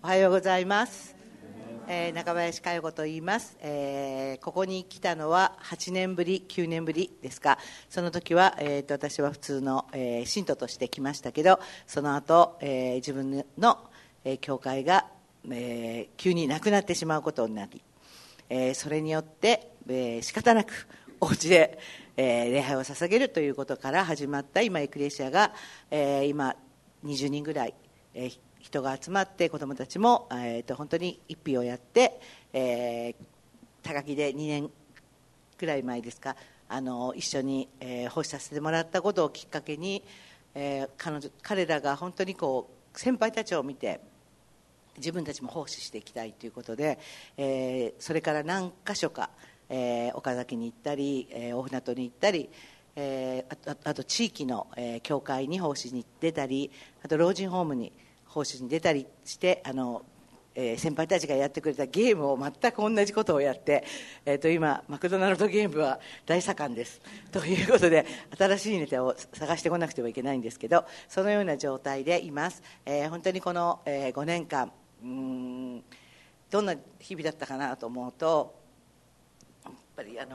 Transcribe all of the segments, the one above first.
おはようございます。中林佳代子と言います。ここに来たのは8年ぶり9年ぶりですか。その時は、私は普通の、信徒として来ましたけど、その後、自分の、教会が、急になくなってしまうことになり、それによって、仕方なくお家で、礼拝を捧げるということから始まった今エクレシアが、今20人ぐらい、人が集まって、子どもたちも、本当に一匹をやって、高木で2年くらい前ですか、一緒に、奉仕させてもらったことをきっかけに、彼らが本当に先輩たちを見て自分たちも奉仕していきたいということで、それから何か所か、岡崎に行ったり、大船渡に行ったり、あと地域の、教会に奉仕に出たり、あと老人ホームに奉仕に出たりして、先輩たちがやってくれたゲームを全く同じことをやって、今マクドナルドゲームは大盛んですということで、新しいネタを探してこなくてはいけないんですけど、そのような状態でいます。本当にこの、5年間どんな日々だったかなと思うと、やっぱり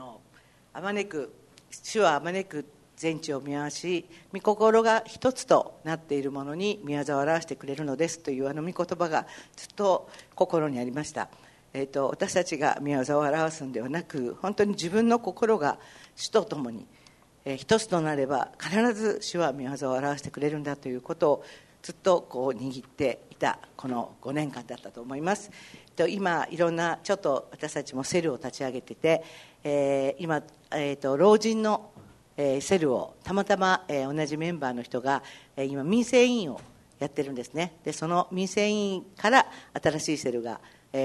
主はあまねく全地を見回し、御心が一つとなっているものに御業を表してくれるのですという御言葉がずっと心にありました。私たちが御業を表すのではなく、本当に自分の心が主とともに、一つとなれば必ず主は御業を表してくれるんだということをずっと握っていたこの5年間だったと思います。今いろんなちょっと私たちもセルを立ち上げてて、今、老人のセルをたまたま同じメンバーの人が今民生委員をやってるんですね。でその民生委員から新しいセルが、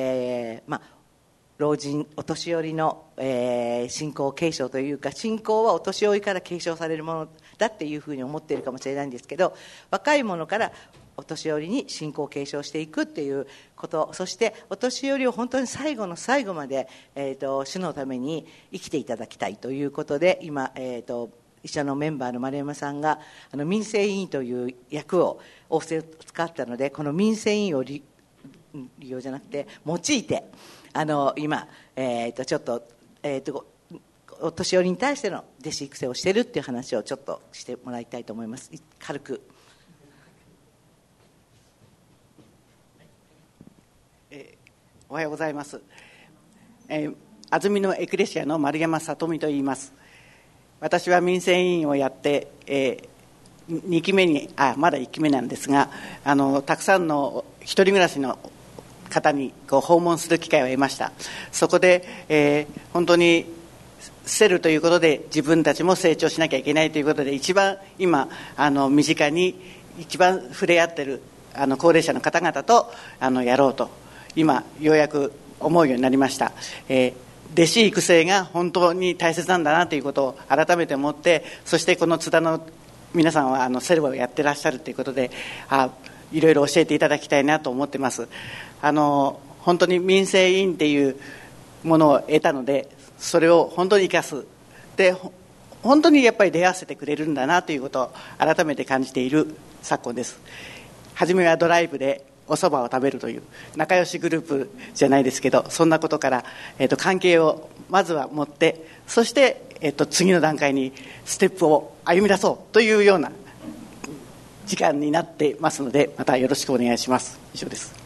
老人お年寄りの、信仰継承というか、信仰はお年寄りから継承されるものだっていうふうに思っているかもしれないんですけど、若い者からお年寄りに信仰を継承していくっていうこと、そしてお年寄りを本当に最後の最後まで、主のために生きていただきたいということで、今、一緒のメンバーの丸山さんが民生委員という役を仰せを使ったので、この民生委員を利用じゃなくて用いて、今、ちょっと、お年寄りに対しての弟子育成をしているっていう話をちょっとしてもらいたいと思います。軽く。 おはようございます。安曇野エクレシアの丸山聡美と言います。私は民生委員をやって、2期目にまだ1期目なんですが、たくさんの一人暮らしの方に訪問する機会を得ました。そこで、本当にセルということで自分たちも成長しなきゃいけないということで、一番今身近に一番触れ合っている高齢者の方々とやろうと今ようやく思うようになりました。弟子育成が本当に大切なんだなということを改めて思って、そしてこの津田の皆さんはセルをやってらっしゃるということで、いろいろ教えていただきたいなと思ってます。本当に民生委員っていうものを得たので、それを本当に生かす。で、本当にやっぱり出会わせてくれるんだなということを改めて感じている昨今です。初めはドライブでお蕎麦を食べるという仲良しグループじゃないですけど、そんなことから、関係をまずは持って、そして、次の段階にステップを歩み出そうというような時間になってますので、またよろしくお願いします。以上です。